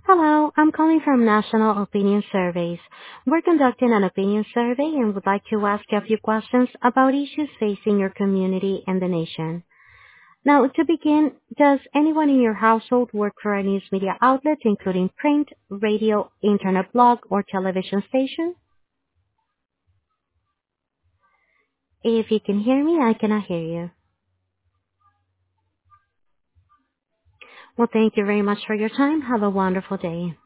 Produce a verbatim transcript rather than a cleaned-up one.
Hello, I'm calling from National Opinion Surveys. We're conducting an opinion survey and would like to ask you a few questions about issues facing your community and the nation. Now, to begin, does anyone in your household work for a news media outlet, including print, radio, internet blog, or television station? If you can hear me, I cannot hear you. Well, thank you very much for your time. Have a wonderful day.